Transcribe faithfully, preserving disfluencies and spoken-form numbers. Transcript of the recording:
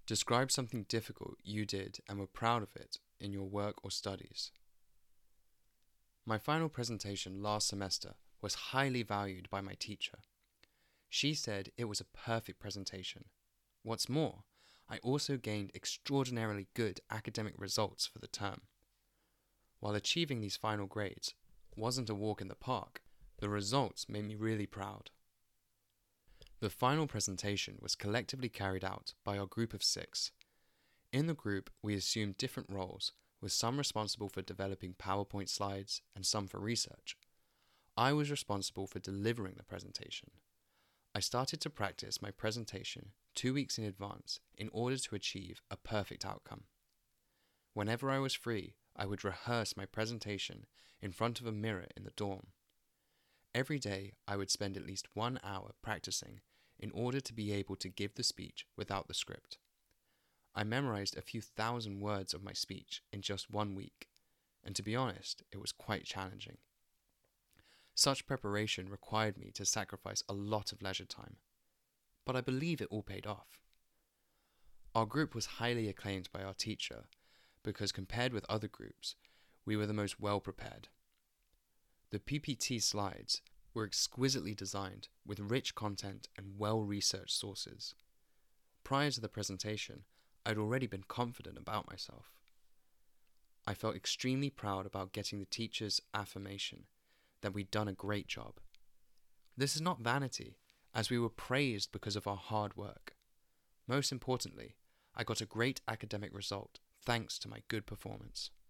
Describe something difficult you did and were proud of it in your work or studies. My final presentation last semester was highly valued by my teacher. She said it was a perfect presentation. What's more, I also gained extraordinarily good academic results for the term. While achieving these final grades wasn't a walk in the park, the results made me really proud. The final presentation was collectively carried out by our group of six. In the group, we assumed different roles, with some responsible for developing PowerPoint slides and some for research. I was responsible for delivering the presentation. I started to practice my presentation two weeks in advance in order to achieve a perfect outcome. Whenever I was free, I would rehearse my presentation in front of a mirror in the dorm. Every day, I would spend at least one hour practicing in order to be able to give the speech without the script. I memorized a few thousand words of my speech in just one week, and to be honest, it was quite challenging. Such preparation required me to sacrifice a lot of leisure time, but I believe it all paid off. Our group was highly acclaimed by our teacher because compared with other groups, we were the most well-prepared. The P P T slides were exquisitely designed with rich content and well-researched sources. Prior to the presentation, I'd already been confident about myself. I felt extremely proud about getting the teacher's affirmation that we'd done a great job. This is not vanity, as we were praised because of our hard work. Most importantly, I got a great academic result thanks to my good performance.